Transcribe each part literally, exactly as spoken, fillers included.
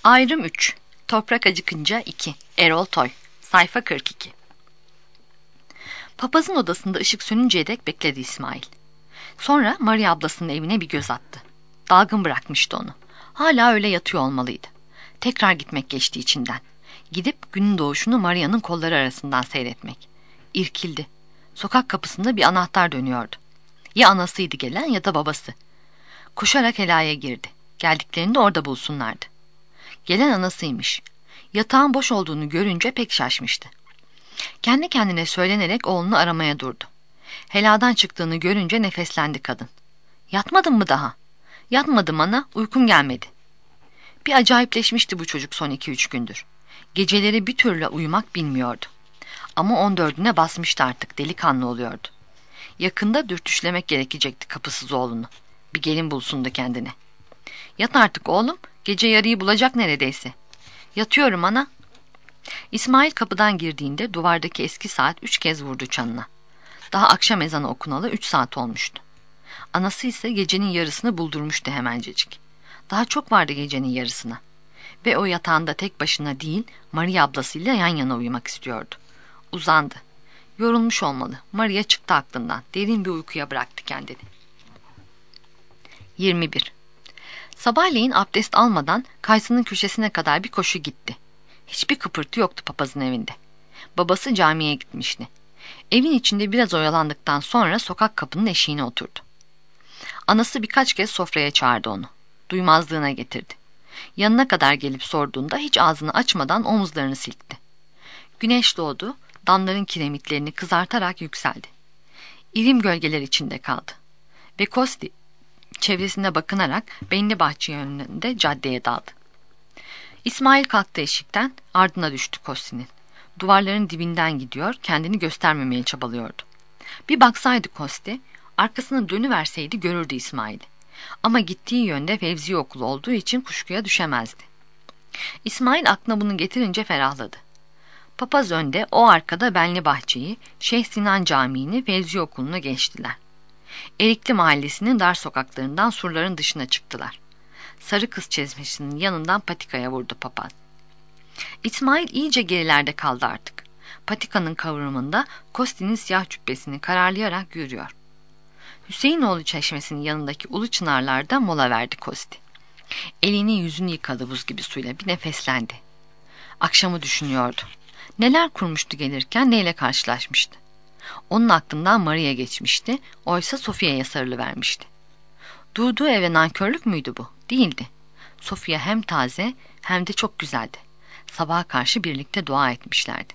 Ayrım üç. Toprak Acıkınca iki. Erol Toy. Sayfa kırk iki. Papazın odasında ışık sönünceye dek bekledi İsmail. Sonra Maria ablasının evine bir göz attı. Dalgın bırakmıştı onu. Hala öyle yatıyor olmalıydı. Tekrar gitmek geçti içinden. Gidip günün doğuşunu Maria'nın kolları arasından seyretmek. İrkildi. Sokak kapısında bir anahtar dönüyordu. Ya anasıydı gelen ya da babası. Koşarak helaya girdi. Geldiklerinde orada bulsunlardı. Gelen anasıymış. Yatağın boş olduğunu görünce pek şaşmıştı. Kendi kendine söylenerek oğlunu aramaya durdu. Heladan çıktığını görünce nefeslendi kadın. "Yatmadın mı daha?" "Yatmadım ana, uykum gelmedi." Bir acayipleşmişti bu çocuk son iki üç gündür. Geceleri bir türlü uyumak bilmiyordu. Ama on dördüne basmıştı artık, delikanlı oluyordu. Yakında dürtüşlemek gerekecekti kapısız oğlunu. Bir gelin bulsun da kendine. "Yat artık oğlum, gece yarıyı bulacak neredeyse." "Yatıyorum ana." İsmail kapıdan girdiğinde duvardaki eski saat üç kez vurdu çanına. Daha akşam ezanı okunalı üç saat olmuştu. Anası ise gecenin yarısını buldurmuştu hemencecik. Daha çok vardı gecenin yarısına. Ve o yatağında tek başına değil, Maria ablasıyla yan yana uyumak istiyordu. Uzandı. Yorulmuş olmalı. Maria çıktı aklından. Derin bir uykuya bıraktı kendini. yirmi bir. Sabahleyin abdest almadan kayısının köşesine kadar bir koşu gitti. Hiçbir kıpırtı yoktu papazın evinde. Babası camiye gitmişti. Evin içinde biraz oyalandıktan sonra sokak kapının eşiğine oturdu. Anası birkaç kez sofraya çağırdı onu. Duymazlığına getirdi. Yanına kadar gelip sorduğunda hiç ağzını açmadan omuzlarını silkti. Güneş doğdu, damların kiremitlerini kızartarak yükseldi. İrim gölgeler içinde kaldı. Ve Kosti çevresine bakınarak belli bahçe yönünde caddeye daldı. İsmail kalktı eşikten, ardına düştü Kosti'nin. Duvarların dibinden gidiyor, kendini göstermemeye çabalıyordu. Bir baksaydı Kosti, arkasına dönüverseydi görürdü İsmail'i. Ama gittiği yönde Fevziye okulu olduğu için kuşkuya düşemezdi. İsmail aklına bunu getirince ferahladı. Papaz önde, o arkada Benli Bahçe'yi, Şeyh Sinan Camii'ni, Fevziye okulunu geçtiler. Erikli Mahallesi'nin dar sokaklarından surların dışına çıktılar. Sarı Kız Çeşmesi'nin yanından patikaya vurdu papaz. İsmail iyice gerilerde kaldı artık. Patikanın kıvrımında Kosti'nin siyah cübbesini kararlayarak yürüyor. Hüseyinoğlu Çeşmesi'nin yanındaki ulu çınarlarda mola verdi Kosti. Elini yüzünü yıkadı buz gibi suyla, bir nefeslendi. Akşamı düşünüyordu. Neler kurmuştu gelirken, neyle karşılaşmıştı. Onun aklından Maria geçmişti, oysa Sofia'ya sarılıvermişti. Durduğu eve nankörlük müydü bu? Değildi. Sofia hem taze hem de çok güzeldi. Sabaha karşı birlikte dua etmişlerdi.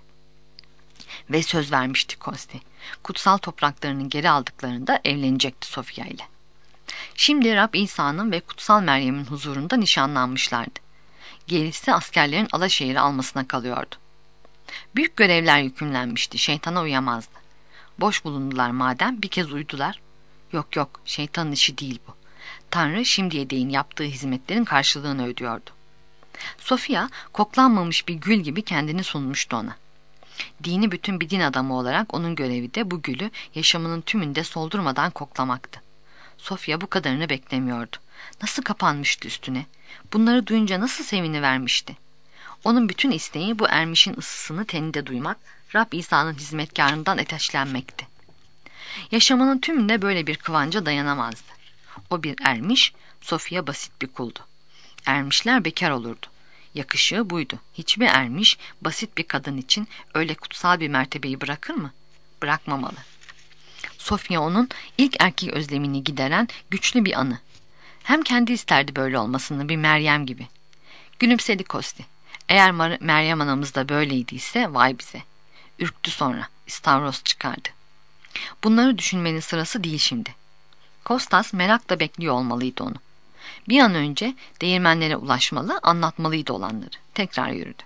Ve söz vermişti Kosti. Kutsal topraklarını geri aldıklarında evlenecekti Sofia ile. Şimdi Rab İsa'nın ve Kutsal Meryem'in huzurunda nişanlanmışlardı. Gerisi askerlerin Alaşehir'i almasına kalıyordu. Büyük görevler yükümlenmişti, şeytana uyamazdı. Boş bulundular madem, bir kez uydular. Yok yok, şeytanın işi değil bu. Tanrı şimdiye değin yaptığı hizmetlerin karşılığını ödüyordu. Sofia, koklanmamış bir gül gibi kendini sunmuştu ona. Dini bütün bir din adamı olarak onun görevi de bu gülü yaşamının tümünde soldurmadan koklamaktı. Sofia bu kadarını beklemiyordu. Nasıl kapanmıştı üstüne? Bunları duyunca nasıl sevinivermişti? Onun bütün isteği bu ermişin ısısını teninde duymak, Rab İsa'nın hizmetkarından ateşlenmekti. Yaşamının tümünde böyle bir kıvanca dayanamazdı. O bir ermiş, Sofia basit bir kuldu. Ermişler bekar olurdu. Yakışığı buydu. Hiçbir ermiş, basit bir kadın için öyle kutsal bir mertebeyi bırakır mı? Bırakmamalı. Sofia onun ilk erkek özlemini gideren güçlü bir anı. Hem kendi isterdi böyle olmasını, bir Meryem gibi. Gülümsedi Kosti. Eğer Mar- Meryem anamız da böyleydiyse vay bize. Ürktü sonra. İstavros çıkardı. Bunları düşünmenin sırası değil şimdi. Kostas merakla bekliyor olmalıydı onu. Bir an önce değirmenlere ulaşmalı, anlatmalıydı olanları. Tekrar yürüdü.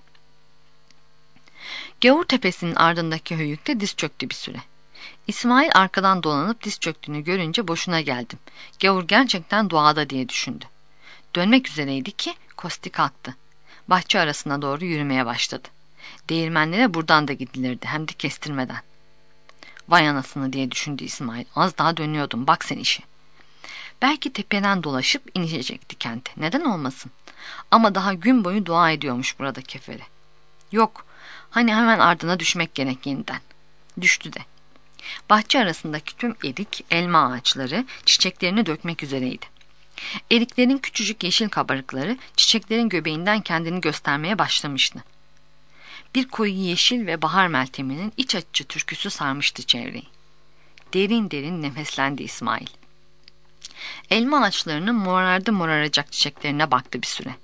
Gavur tepesinin ardındaki höyükte diz çöktü bir süre. İsmail arkadan dolanıp diz çöktüğünü görünce boşuna geldim. Gavur gerçekten duada diye düşündü. Dönmek üzereydi ki Kosti kalktı. Bahçe arasına doğru yürümeye başladı. Değirmenlere buradan da gidilirdi, hem de kestirmeden. Vay anasını diye düşündü İsmail. Az daha dönüyordum, bak sen işi. Belki tepeden dolaşıp inecekti kente. Neden olmasın? Ama daha gün boyu dua ediyormuş burada kefere. Yok, hani hemen ardına düşmek gerek yeniden. Düştü de. Bahçe arasındaki tüm erik, elma ağaçları çiçeklerini dökmek üzereydi. Eriklerin küçücük yeşil kabarıkları çiçeklerin göbeğinden kendini göstermeye başlamıştı. Bir koyu yeşil ve bahar melteminin iç açıcı türküsü sarmıştı çevreyi. Derin derin nefeslendi İsmail. Elma ağaçlarının morardı moraracak çiçeklerine baktı bir süre.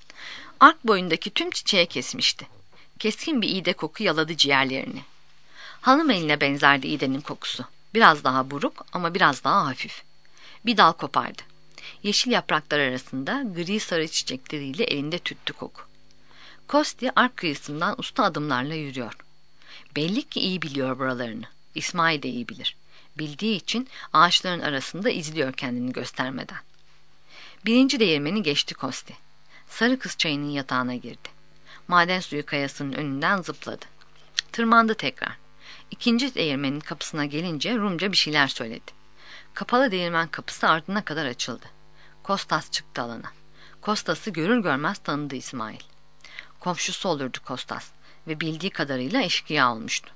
Ark boyundaki tüm çiçeğe kesmişti. Keskin bir iğde koku yaladı ciğerlerini. Hanım eline benzerdi iğdenin kokusu. Biraz daha buruk ama biraz daha hafif. Bir dal kopardı. Yeşil yapraklar arasında gri sarı çiçekleriyle elinde tüttü koku. Kosti ark kıyısından usta adımlarla yürüyor. Belli ki iyi biliyor buralarını. İsmail de iyi bilir. Bildiği için ağaçların arasında izliyor kendini göstermeden. Birinci değirmeni geçti Kosti. Sarı kız çayının yatağına girdi. Maden suyu kayasının önünden zıpladı. Tırmandı tekrar. İkinci değirmenin kapısına gelince Rumca bir şeyler söyledi. Kapalı değirmen kapısı ardına kadar açıldı. Kostas çıktı alana. Kostas'ı görür görmez tanıdı İsmail. Komşusu olurdu Kostas ve bildiği kadarıyla eşkıya olmuştu.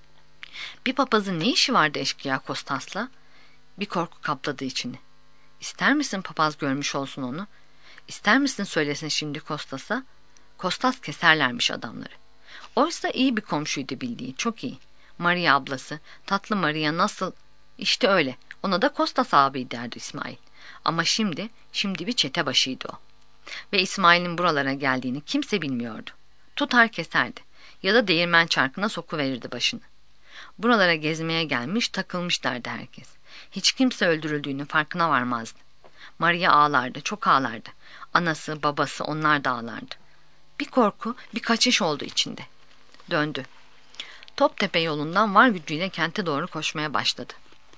Bir papazın ne işi vardı eşkıya Kostas'la? Bir korku kapladı içini. İster misin papaz görmüş olsun onu? İster misin söylesin şimdi Kostas'a? Kostas keserlermiş adamları. Oysa iyi bir komşuydu bildiği, çok iyi. Maria ablası, tatlı Maria nasıl? İşte öyle, ona da Kostas abi derdi İsmail. Ama şimdi, şimdi bir çete başıydı o. Ve İsmail'in buralara geldiğini kimse bilmiyordu. Tutar keserdi ya da değirmen çarkına sokuverirdi başını. Buralara gezmeye gelmiş, takılmış derdi herkes. Hiç kimse öldürüldüğünün farkına varmazdı. Maria ağlardı, çok ağlardı. Anası, babası onlar da ağlardı. Bir korku, bir kaçış oldu içinde. Döndü. Toptepe yolundan var gücüyle kente doğru koşmaya başladı.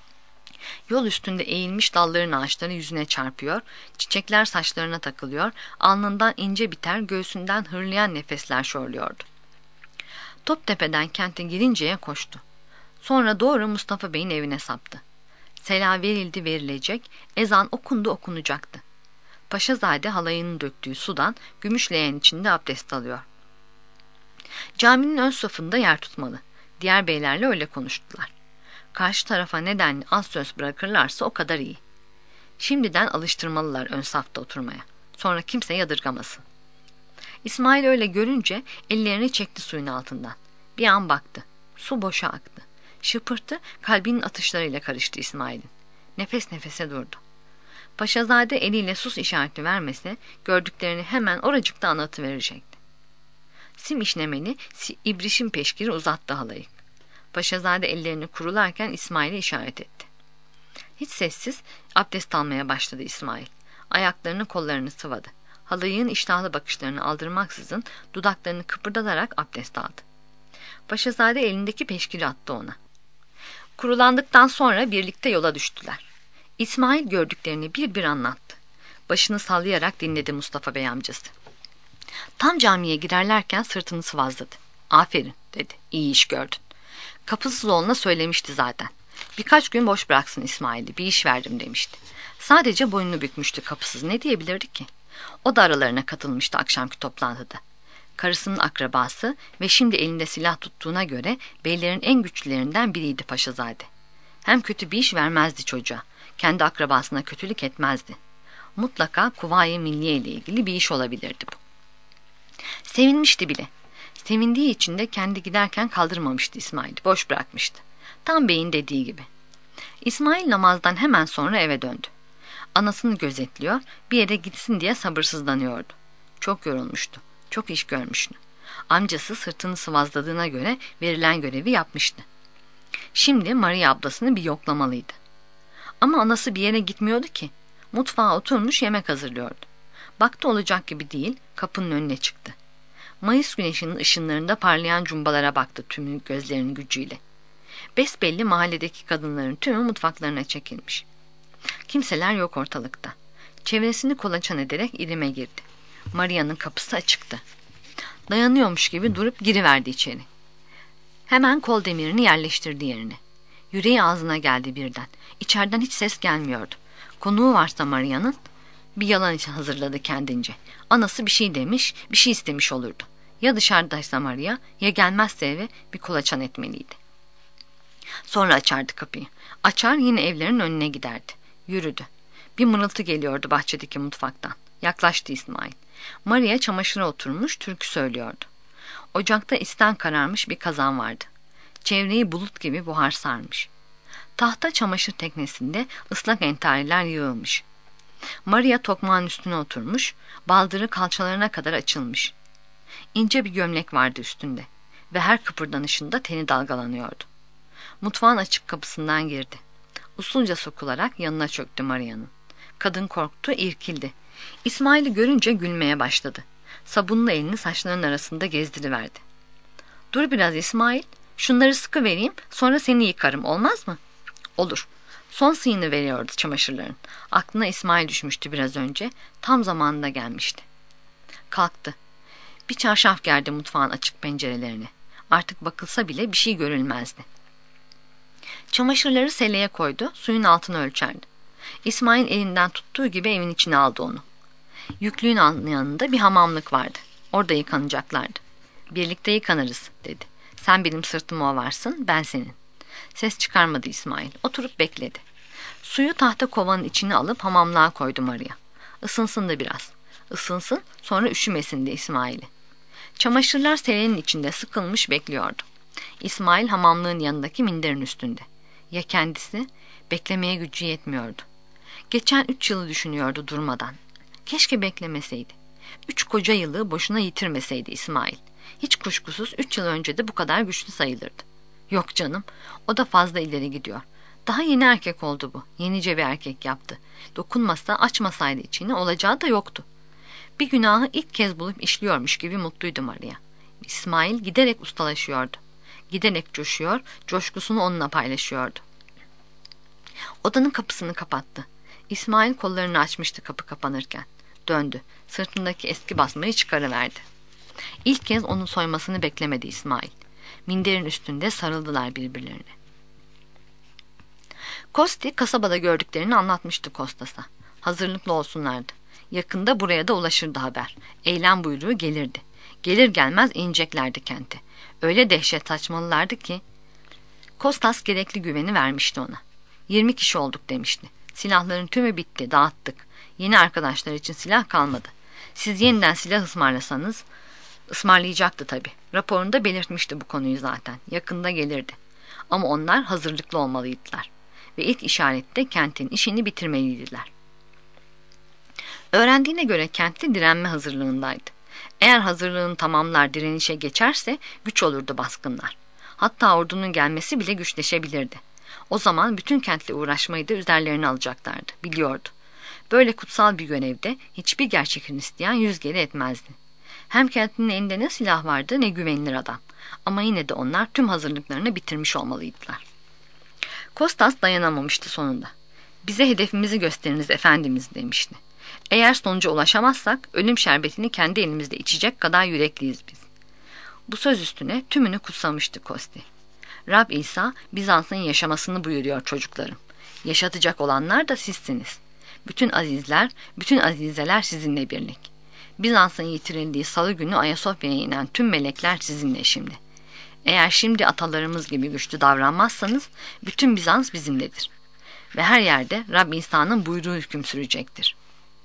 Yol üstünde eğilmiş dalların ağaçları yüzüne çarpıyor, çiçekler saçlarına takılıyor, alnından ince biter, göğsünden hırlayan nefesler şorluyordu. Toptepe'den kente girinceye koştu. Sonra doğru Mustafa Bey'in evine saptı. Sela verildi verilecek, ezan okundu okunacaktı. Paşazade halayının döktüğü sudan gümüş leğen içinde abdest alıyor. Caminin ön safında yer tutmalı. Diğer beylerle öyle konuştular. Karşı tarafa nedenli az söz bırakırlarsa o kadar iyi. Şimdiden alıştırmalılar ön safta oturmaya. Sonra kimse yadırgamasın. İsmail öyle görünce ellerini çekti suyun altından. Bir an baktı. Su boşa aktı. Şıpırtı kalbinin atışlarıyla karıştı İsmail'in. Nefes nefese durdu. Paşazade eliyle sus işareti vermese gördüklerini hemen oracıkta anlatıverecekti. Sim işnemeli ibrişim peşkiri uzattı halayı. Paşazade ellerini kurularken İsmail'e işaret etti. Hiç sessiz abdest almaya başladı İsmail. Ayaklarını kollarını sıvadı. Halayın iştahlı bakışlarını aldırmaksızın dudaklarını kıpırdatarak abdest aldı. Paşazade elindeki peşkiri attı ona. Kurulandıktan sonra birlikte yola düştüler. İsmail gördüklerini bir bir anlattı. Başını sallayarak dinledi Mustafa Bey amcası. Tam camiye girerlerken sırtını sıvazladı. Aferin dedi. İyi iş gördün. Kapısız oğluna söylemişti zaten. Birkaç gün boş bıraksın İsmail'i. Bir iş verdim demişti. Sadece boynunu bükmüştü kapısız. Ne diyebilirdi ki? O da aralarına katılmıştı akşamki toplantıda. Karısının akrabası ve şimdi elinde silah tuttuğuna göre beylerin en güçlülerinden biriydi Paşazade. Hem kötü bir iş vermezdi çocuğa. Kendi akrabasına kötülük etmezdi. Mutlaka Kuvayi Milliye ile ilgili bir iş olabilirdi bu. Sevinmişti bile. Sevindiği için de kendi giderken kaldırmamıştı İsmail'i. Boş bırakmıştı. Tam beyin dediği gibi. İsmail namazdan hemen sonra eve döndü. Anasını gözetliyor, bir yere gitsin diye sabırsızlanıyordu. Çok yorulmuştu. Çok iş görmüştü. Amcası sırtını sıvazladığına göre verilen görevi yapmıştı. Şimdi Maria ablasını bir yoklamalıydı. Ama anası bir yere gitmiyordu ki. Mutfağa oturmuş yemek hazırlıyordu. Baktı olacak gibi değil, kapının önüne çıktı. Mayıs güneşinin ışınlarında parlayan cumbalara baktı tümü gözlerinin gücüyle. Besbelli mahalledeki kadınların tümü mutfaklarına çekilmiş. Kimseler yok ortalıkta. Çevresini kolaçan ederek irime girdi. Maria'nın kapısı açıktı. Dayanıyormuş gibi durup giriverdi içeri. Hemen kol demirini yerleştirdi yerine. Yüreği ağzına geldi birden. İçeriden hiç ses gelmiyordu. Konuğu varsa Maria'nın bir yalan için hazırladı kendince. Anası bir şey demiş, bir şey istemiş olurdu. Ya dışarıdaysa Maria, ya gelmezse eve bir kolaçan etmeliydi. Sonra açardı kapıyı. Açar yine evlerin önüne giderdi. Yürüdü. Bir mırıltı geliyordu bahçedeki mutfaktan. Yaklaştı İsmail. Maria çamaşıra oturmuş türkü söylüyordu. Ocakta isten kararmış bir kazan vardı. Çevreyi bulut gibi buhar sarmış. Tahta çamaşır teknesinde ıslak entariler yığılmış. Maria tokmağın üstüne oturmuş, baldırı kalçalarına kadar açılmış. İnce bir gömlek vardı üstünde ve her kıpırdanışında teni dalgalanıyordu. Mutfağın açık kapısından girdi. Usulca sokularak yanına çöktü Maria'nın. Kadın korktu, irkildi. İsmail'i görünce gülmeye başladı. Sabunlu elini saçlarının arasında gezdiriverdi. "Dur biraz İsmail, şunları sıkı vereyim, sonra seni yıkarım, olmaz mı?" "Olur." Son sıyını veriyordu çamaşırların. Aklına İsmail düşmüştü biraz önce, tam zamanında gelmişti. Kalktı. Bir çarşaf gerdi mutfağın açık pencerelerine. Artık bakılsa bile bir şey görülmezdi. Çamaşırları seleye koydu, suyun altını ölçerdi. İsmail elinden tuttuğu gibi evin içine aldı onu. Yüklüğün yanında bir hamamlık vardı. Orada yıkanacaklardı. "Birlikte yıkanırız," dedi. "Sen benim sırtıma ovarsın, ben senin." Ses çıkarmadı İsmail. Oturup bekledi. Suyu tahta kovanın içine alıp hamamlığa koydu Maria. Isınsın da biraz. Isınsın, sonra üşümesin de İsmail'i. Çamaşırlar selenin içinde sıkılmış bekliyordu. İsmail hamamlığın yanındaki minderin üstünde. Ya kendisi? Beklemeye gücü yetmiyordu. Geçen üç yılı düşünüyordu durmadan. Keşke beklemeseydi. Üç koca yılı boşuna yitirmeseydi İsmail. Hiç kuşkusuz üç yıl önce de bu kadar güçlü sayılırdı. Yok canım, o da fazla ileri gidiyor. Daha yeni erkek oldu bu. Yenice bir erkek yaptı. Dokunmasa, açmasaydı içini olacağı da yoktu. Bir günahı ilk kez bulup işliyormuş gibi mutluydu Maria. İsmail giderek ustalaşıyordu. Giderek coşuyor, coşkusunu onunla paylaşıyordu. Odanın kapısını kapattı. İsmail kollarını açmıştı kapı kapanırken. Döndü. Sırtındaki eski basmayı çıkarıverdi. İlk kez onun soymasını beklemedi İsmail. Minderin üstünde sarıldılar birbirlerine. Kosti kasabada gördüklerini anlatmıştı Kostas'a. Hazırlıklı olsunlardı. Yakında buraya da ulaşırdı haber. Eylem buyruğu gelirdi. Gelir gelmez ineceklerdi kente. Öyle dehşet saçmalılardı ki. Kostas gerekli güveni vermişti ona. Yirmi kişi olduk demişti. Silahların tümü bitti, dağıttık. Yeni arkadaşlar için silah kalmadı. Siz yeniden silah ısmarlasanız, ısmarlayacaktı tabii. Raporunda belirtmişti bu konuyu zaten. Yakında gelirdi. Ama onlar hazırlıklı olmalıydılar. Ve ilk işarette kentin işini bitirmeliydiler. Öğrendiğine göre kentli direnme hazırlığındaydı. Eğer hazırlığını tamamlar direnişe geçerse güç olurdu baskınlar. Hatta ordunun gelmesi bile güçleşebilirdi. O zaman bütün kentle uğraşmayı da üzerlerine alacaklardı, biliyordu. Böyle kutsal bir görevde hiçbir gerçek Hristiyan yüz geri etmezdi. Hem kentinin elinde ne silah vardı ne güvenilir adam. Ama yine de onlar tüm hazırlıklarını bitirmiş olmalıydılar. Kostas dayanamamıştı sonunda. "Bize hedefimizi gösteriniz efendimiz," demişti. "Eğer sonuca ulaşamazsak ölüm şerbetini kendi elimizde içecek kadar yürekliyiz biz." Bu söz üstüne tümünü kutsamıştı Kosti. "Rab İsa Bizans'ın yaşamasını buyuruyor çocuklarım. Yaşatacak olanlar da sizsiniz. Bütün azizler, bütün azizeler sizinle birlik. Bizans'ın yitirildiği salı günü Ayasofya'ya inen tüm melekler sizinle şimdi. Eğer şimdi atalarımız gibi güçlü davranmazsanız bütün Bizans bizimledir. Ve her yerde Rab İsa'nın buyruğu hüküm sürecektir."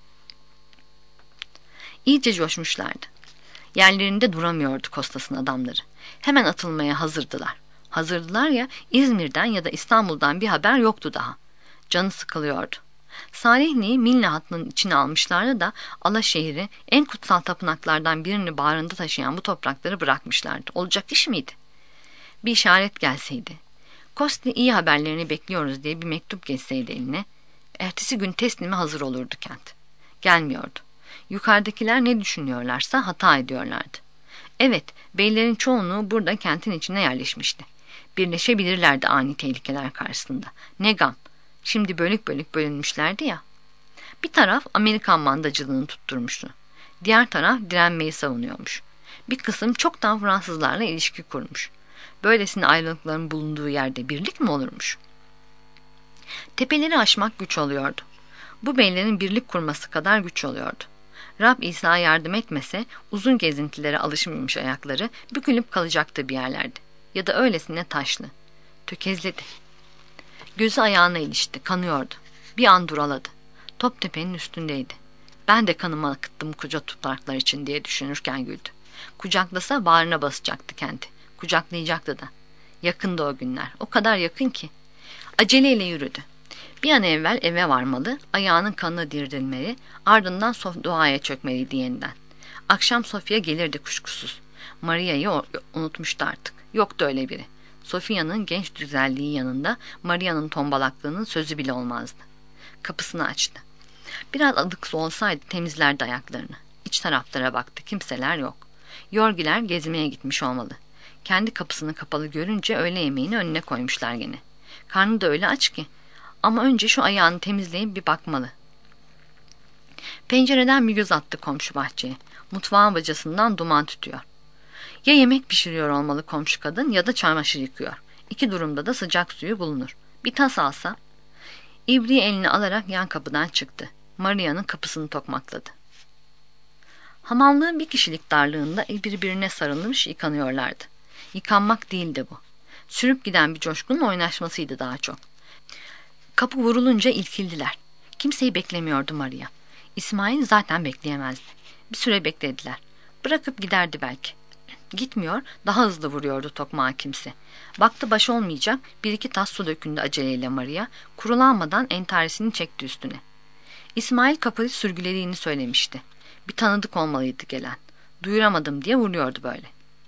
İyice coşmuşlardı. Yerlerinde duramıyordu Kostas'ın adamları. Hemen atılmaya hazırdılar. Hazırdılar ya, İzmir'den ya da İstanbul'dan bir haber yoktu daha. Canı sıkılıyordu. Salihli'yi Milne hattının içine almışlardı da Alaşehir'i, en kutsal tapınaklardan birini bağrında taşıyan bu toprakları bırakmışlardı. Olacak iş miydi? Bir işaret gelseydi. Kosti iyi haberlerini bekliyoruz diye bir mektup geçseydi eline, ertesi gün teslime hazır olurdu kent. Gelmiyordu. Yukarıdakiler ne düşünüyorlarsa hata ediyorlardı. Evet, beylerin çoğunluğu burada kentin içine yerleşmişti. Birleşebilirlerdi ani tehlikeler karşısında. Ne gam, şimdi bölük bölük bölünmüşlerdi ya. Bir taraf Amerikan mandacılığını tutturmuştu. Diğer taraf direnmeyi savunuyormuş. Bir kısım çoktan Fransızlarla ilişki kurmuş. Böylesine ayrılıkların bulunduğu yerde birlik mi olurmuş? Tepeleri aşmak güç oluyordu. Bu beylerin birlik kurması kadar güç oluyordu. Rab İsa yardım etmese uzun gezintilere alışmamış ayakları bükülüp kalacaktı bir yerlerde. Ya da öylesine taşlı. Tökezledi. Gözü ayağına ilişti, kanıyordu. Bir an duraladı. Top tepenin üstündeydi. Ben de kanımı akıttım koca topraklar için diye düşünürken güldü. Kucaklasa bağrına basacaktı kenti. Kucaklayacaktı da. Yakındı o günler. O kadar yakın ki. Aceleyle yürüdü. Bir an evvel eve varmalı, ayağının kanını dirdirmeli, ardından duaya çökmeliydi yeniden. Akşam Sofya gelirdi kuşkusuz. Maria'yı unutmuştu artık. Yoktu öyle biri. Sofya'nın genç güzelliği yanında Maria'nın tombalaklığının sözü bile olmazdı. Kapısını açtı. Biraz adıksı olsaydı temizlerdi ayaklarını. İç taraflara baktı. Kimseler yok. Yorgiler gezmeye gitmiş olmalı. Kendi kapısını kapalı görünce öğle yemeğini önüne koymuşlar gene. Karnı da öyle aç ki. Ama önce şu ayağını temizleyip bir bakmalı. Pencereden bir göz attı komşu bahçeye. Mutfağın bacasından duman tütüyor. Ya yemek pişiriyor olmalı komşu kadın ya da çamaşır yıkıyor. İki durumda da sıcak suyu bulunur. Bir tas alsa. İbriği eline alarak yan kapıdan çıktı. Maria'nın kapısını tokmakladı. Hamamlığın bir kişilik darlığında birbirine sarılmış yıkanıyorlardı. Yıkanmak değildi bu. Sürüp giden bir coşkunun oynaşmasıydı daha çok. Kapı vurulunca irkildiler. Kimseyi beklemiyordu Maria. İsmail zaten bekleyemezdi. Bir süre beklediler. Bırakıp giderdi belki. Gitmiyor, daha hızlı vuruyordu tokmağa kimse. Baktı baş olmayacak, bir iki tas su dökündü aceleyle Maria, kurulanmadan entaresini çekti üstüne. İsmail kapıyı sürgülediğini söylemişti. Bir tanıdık olmalıydı gelen. Duyuramadım diye vuruyordu böyle.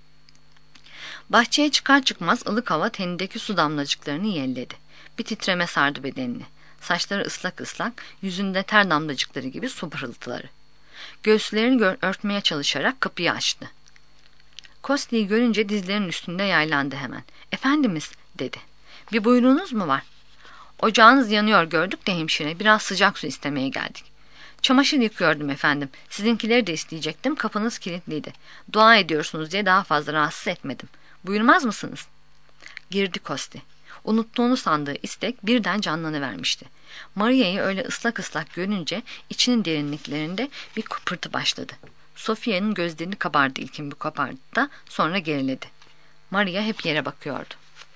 Bahçeye çıkar çıkmaz ılık hava tenindeki su damlacıklarını yelledi. Bir titreme sardı bedenini. Saçları ıslak ıslak, yüzünde ter damlacıkları gibi su pırıltıları. Göğüslerini örtmeye çalışarak kapıyı açtı. Kosti'yi görünce dizlerinin üstünde yaylandı hemen. "Efendimiz," dedi. "Bir buyruğunuz mu var?" "Ocağınız yanıyor gördük de hemşire. Biraz sıcak su istemeye geldik." "Çamaşır yıkıyordum efendim. Sizinkileri de isteyecektim. Kapınız kilitliydi. Dua ediyorsunuz diye daha fazla rahatsız etmedim. Buyurmaz mısınız?" Girdi Kosti. Unuttuğunu sandığı istek birden canlanıvermişti. Maria'yı öyle ıslak ıslak görünce içinin derinliklerinde bir kıpırtı başladı. Sofya'nın gözlerini kabardı ilkin bir kabardı da sonra geriledi. Maria hep yere bakıyordu.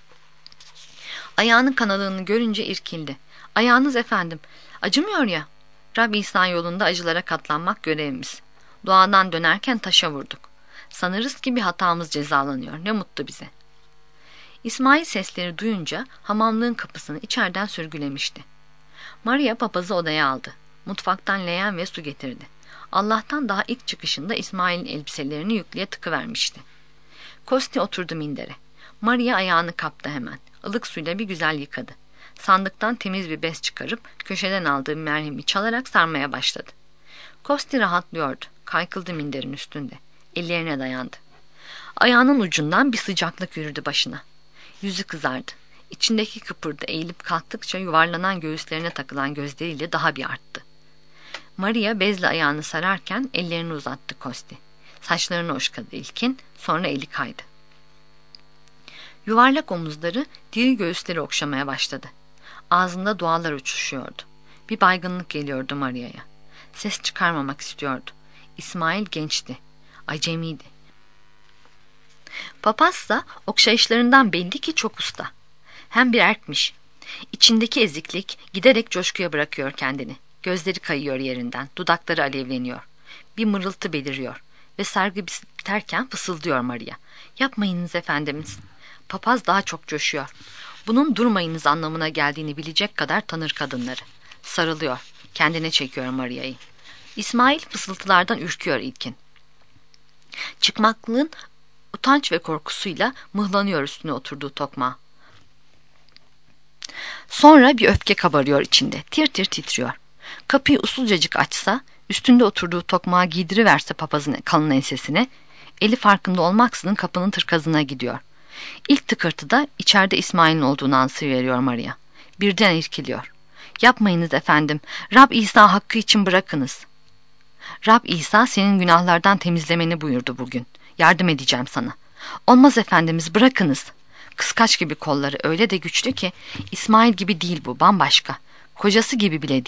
Ayağının kanadığını görünce irkildi. "Ayağınız efendim. Acımıyor ya." "Rab İsa yolunda acılara katlanmak görevimiz. Duadan dönerken taşa vurduk. Sanırız ki bir hatamız cezalanıyor. Ne mutlu bize." İsmail sesleri duyunca hamamlığın kapısını içeriden sürgülemişti. Maria papazı odaya aldı. Mutfaktan leğen ve su getirdi. Allah'tan daha ilk çıkışında İsmail'in elbiselerini yüklüye tıkıvermişti. Kosti oturdu mindere. Maria ayağını kaptı hemen. Ilık suyla bir güzel yıkadı. Sandıktan temiz bir bez çıkarıp köşeden aldığı merhemi çalarak sarmaya başladı. Kosti rahatlıyordu. Kaykıldı minderin üstünde. Ellerine dayandı. Ayağının ucundan bir sıcaklık yürüdü başına. Yüzü kızardı. İçindeki kıpırdı eğilip kalktıkça yuvarlanan göğüslerine takılan gözleriyle daha bir arttı. Maria bezle ayağını sararken ellerini uzattı Kosti. Saçlarını oşkadı ilkin, sonra eli kaydı. Yuvarlak omuzları diri göğüsleri okşamaya başladı. Ağzında dualar uçuşuyordu. Bir baygınlık geliyordu Maria'ya. Ses çıkarmamak istiyordu. İsmail gençti. Acemiydi. Papazsa okşayışlarından belli ki çok usta. Hem bir erkmiş. İçindeki eziklik giderek coşkuya bırakıyor kendini. Gözleri kayıyor yerinden, dudakları alevleniyor. Bir mırıltı beliriyor ve sargı biterken fısıldıyor Maria. "Yapmayınız efendimiz." Papaz daha çok coşuyor. Bunun durmayınız anlamına geldiğini bilecek kadar tanır kadınları. Sarılıyor, kendine çekiyor Maria'yı. İsmail fısıltılardan ürküyor ilkin. Çıkmaklığın utanç ve korkusuyla mıhlanıyor üstüne oturduğu tokmağa. Sonra bir öfke kabarıyor içinde, tir tir titriyor. Kapıyı usulcacık açsa, üstünde oturduğu tokmağı giydiriverse papazın kalın ensesine, eli farkında olmaksızın kapının tırkazına gidiyor. İlk tıkırtıda içeride İsmail'in olduğunu ansıyıveriyor Maria. Birden irkiliyor. "Yapmayınız efendim, Rab İsa hakkı için bırakınız." "Rab İsa senin günahlardan temizlemeni buyurdu bugün. Yardım edeceğim sana." "Olmaz efendimiz, bırakınız." Kıskaç gibi kolları öyle de güçlü ki İsmail gibi değil bu, bambaşka. Kocası gibi bile değil.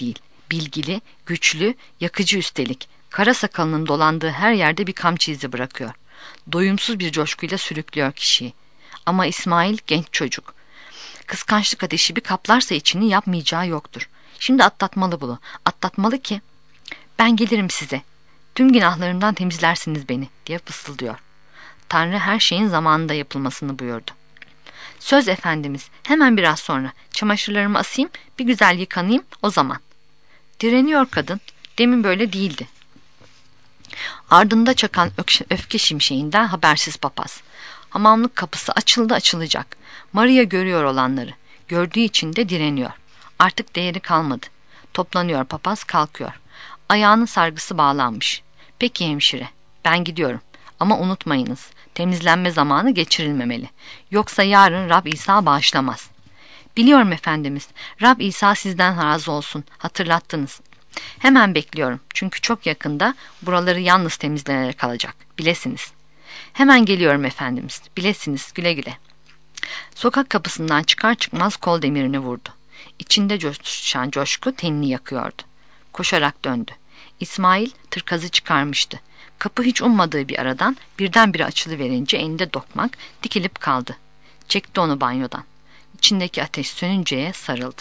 Bilgili, güçlü, yakıcı üstelik. Kara sakalının dolandığı her yerde bir kamçı izi bırakıyor. Doyumsuz bir coşkuyla sürüklüyor kişiyi. Ama İsmail genç çocuk. Kıskançlık ateşi bir kaplarsa içini yapmayacağı yoktur. Şimdi atlatmalı bunu. Atlatmalı ki ben gelirim size. Tüm günahlarımdan temizlersiniz beni diye fısıldıyor. Tanrı her şeyin zamanında yapılmasını buyurdu. Söz efendimiz, hemen biraz sonra çamaşırlarımı asayım, bir güzel yıkanayım o zaman. Direniyor kadın. Demin böyle değildi. Ardında çakan öfke şimşeğinden habersiz papaz. Hamamlık kapısı açıldı açılacak. Maria görüyor olanları. Gördüğü için de direniyor. Artık değeri kalmadı. Toplanıyor, papaz kalkıyor. Ayağının sargısı bağlanmış. Peki hemşire, ben gidiyorum. Ama unutmayınız, temizlenme zamanı geçirilmemeli. Yoksa yarın Rab İsa bağışlamaz. Biliyorum efendimiz, Rab İsa sizden razı olsun, hatırlattınız. Hemen bekliyorum, çünkü çok yakında buraları yalnız temizlenerek kalacak, bilesiniz. Hemen geliyorum efendimiz, bilesiniz, güle güle. Sokak kapısından çıkar çıkmaz kol demirini vurdu. İçinde coşan coşku tenini yakıyordu. Koşarak döndü. İsmail tırkazı çıkarmıştı. Kapı hiç ummadığı bir aradan birdenbire açılıverince elinde dokmak dikilip kaldı. Çekti onu banyodan. İçindeki ateş sönünceye sarıldı.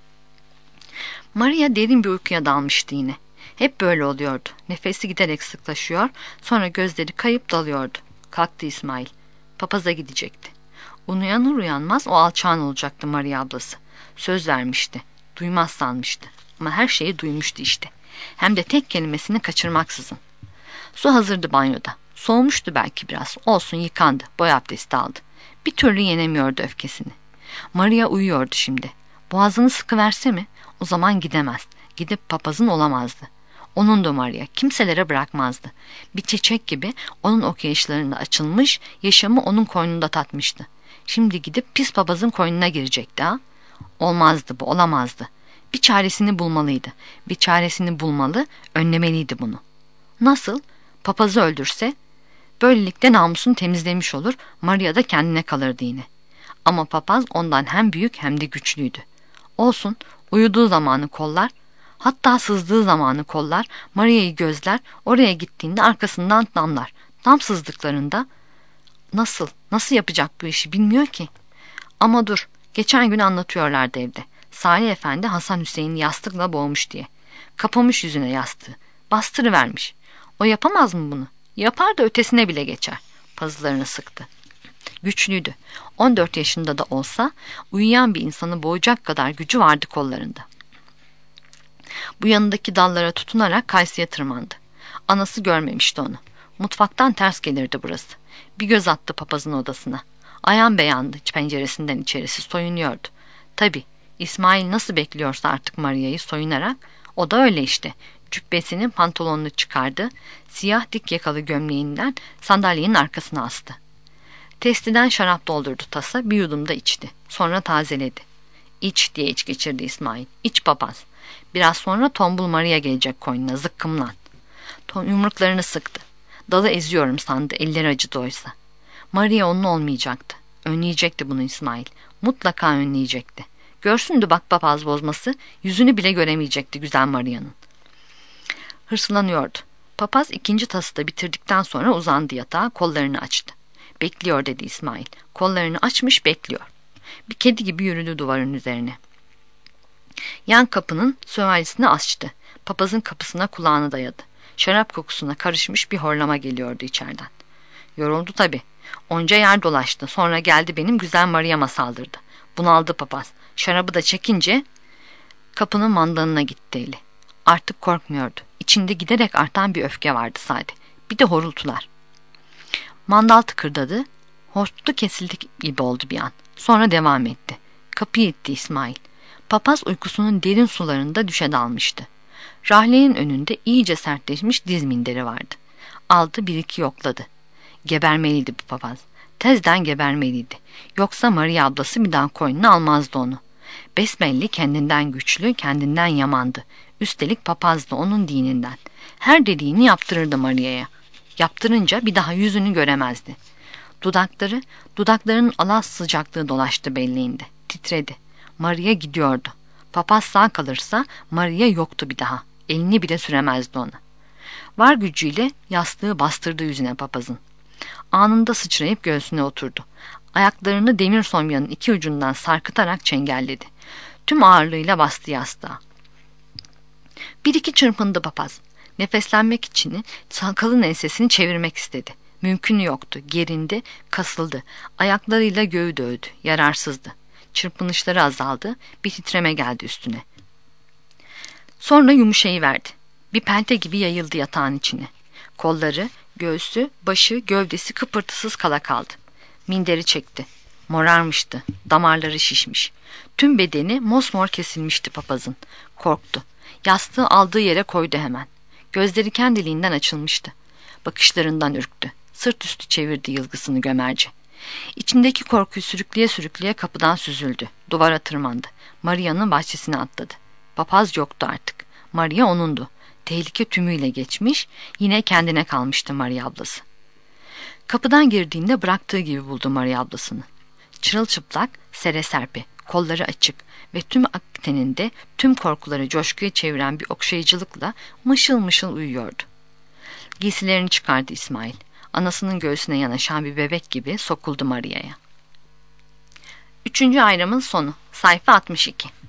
Maria derin bir uykuya dalmıştı yine. Hep böyle oluyordu. Nefesi giderek sıklaşıyor, sonra gözleri kayıp dalıyordu. Kalktı İsmail. Papaza gidecekti. Uyanır uyanmaz o alçağın olacaktı Maria ablası. Söz vermişti. Duymaz sanmıştı. Ama her şeyi duymuştu işte. Hem de tek kelimesini kaçırmaksızın. Su hazırdı banyoda. Soğumuştu belki biraz. Olsun, yıkandı. Boy abdesti aldı. Bir türlü yenemiyordu öfkesini. Maria uyuyordu şimdi. Boğazını sıkıverse mi? O zaman gidemez. Gidip papazın olamazdı. Onundu Maria. Kimselere bırakmazdı. Bir çiçek gibi onun okuyuşlarında açılmış, yaşamı onun koynunda tatmıştı. Şimdi gidip pis papazın koynuna girecekti ha? Olmazdı bu, olamazdı. Bir çaresini bulmalıydı. Bir çaresini bulmalı, önlemeliydi bunu. Nasıl? Papazı öldürse? Böylelikle namusunu temizlemiş olur, Maria da kendine kalırdı yine. Ama papaz ondan hem büyük hem de güçlüydü. Olsun, uyuduğu zamanı kollar, hatta sızdığı zamanı kollar, Maria'yı gözler, oraya gittiğinde arkasından damlar. Tam sızdıklarında nasıl, nasıl yapacak bu işi bilmiyor ki. Ama dur, geçen gün anlatıyorlardı evde. Salih Efendi Hasan Hüseyin'i yastıkla boğmuş diye. Kapamış yüzüne yastığı, bastırıvermiş. O yapamaz mı bunu? Yapar da ötesine bile geçer. Pazılarını sıktı. Güçlüydü. on dört yaşında da olsa uyuyan bir insanı boğacak kadar gücü vardı kollarında. Bu yanındaki dallara tutunarak kayısıya tırmandı. Anası görmemişti onu. Mutfaktan ters gelirdi burası. Bir göz attı papazın odasına. Ayan beyandı, penceresinden içerisi soyunuyordu. Tabii İsmail nasıl bekliyorsa artık Maria'yı soyunarak, o da öyle işte. Cübbesinin pantolonunu çıkardı, siyah dik yakalı gömleğinden sandalyenin arkasına astı. Testiden şarap doldurdu tasa, bir yudum da içti. Sonra tazeledi. İç diye iç geçirdi İsmail. İç papaz. Biraz sonra tombul Maria gelecek koynuna, zıkkımlan. Yumruklarını sıktı. Dalı eziyorum sandı, elleri acıdı oysa. Maria onun olmayacaktı. Önleyecekti bunu İsmail. Mutlaka önleyecekti. Görsündü bak papaz bozması, yüzünü bile göremeyecekti güzel Maria'nın. Hırslanıyordu. Papaz ikinci tası da bitirdikten sonra uzandı yatağa, kollarını açtı. Bekliyor dedi İsmail. Kollarını açmış bekliyor. Bir kedi gibi yürüdü duvarın üzerine. Yan kapının süvarisini açtı. Papazın kapısına kulağını dayadı. Şarap kokusuna karışmış bir horlama geliyordu içeriden. Yoruldu tabii. Onca yer dolaştı. Sonra geldi benim güzel Maria'ma saldırdı. Bunaldı papaz. Şarabı da çekince kapının mandalına gitti eli. Artık korkmuyordu. İçinde giderek artan bir öfke vardı sadece. Bir de horultular. Mandal tıkırdadı. Hortlu kesildi gibi oldu bir an. Sonra devam etti. Kapıyı itti İsmail. Papaz uykusunun derin sularında düşe dalmıştı. Rahlenin önünde iyice sertleşmiş diz minderi vardı. Aldı bir iki yokladı. Gebermeliydi bu papaz. Tezden gebermeliydi. Yoksa Maria ablası bir daha koynuna almazdı onu. Besbelli kendinden güçlü, kendinden yamandı. Üstelik papazdı onun dininden. Her dediğini yaptırırdı Maria'ya. Yaptırınca bir daha yüzünü göremezdi. Dudakları, dudaklarının alas sıcaklığı dolaştı belleğinde. Titredi. Maria gidiyordu. Papaz sağ kalırsa Maria yoktu bir daha. Elini bile süremezdi ona. Var gücüyle yastığı bastırdı yüzüne papazın. Anında sıçrayıp göğsüne oturdu. Ayaklarını demir somyanın iki ucundan sarkıtarak çengelledi. Tüm ağırlığıyla bastı yastığa. Bir iki çırpındı papaz. Nefeslenmek için kalın ensesini çevirmek istedi. Mümkünü yoktu. Gerindi, kasıldı. Ayaklarıyla göğü dövdü. Yararsızdı. Çırpınışları azaldı. Bir titreme geldi üstüne. Sonra yumuşayıverdi. Bir pelte gibi yayıldı yatağın içine. Kolları, göğsü, başı, gövdesi kıpırtısız kala kaldı. Minderi çekti. Morarmıştı. Damarları şişmiş. Tüm bedeni mosmor kesilmişti papazın. Korktu. Yastığı aldığı yere koydu hemen. Gözleri kendiliğinden açılmıştı. Bakışlarından ürktü. Sırt üstü çevirdi yılgısını gömerce. İçindeki korkuyu sürükleye sürükleye kapıdan süzüldü. Duvara tırmandı. Maria'nın bahçesine atladı. Papaz yoktu artık. Maria onundu. Tehlike tümüyle geçmiş, yine kendine kalmıştı Maria ablası. Kapıdan girdiğinde bıraktığı gibi buldu Maria ablasını. Çırılçıplak, sere serpe, kolları açık ve tüm ak teninde tüm korkuları coşkuya çeviren bir okşayıcılıkla mışıl mışıl uyuyordu. Giysilerini çıkardı İsmail. Anasının göğsüne yanaşan bir bebek gibi sokuldu Maria'ya. Üçüncü ayrımın sonu. Sayfa altmış iki.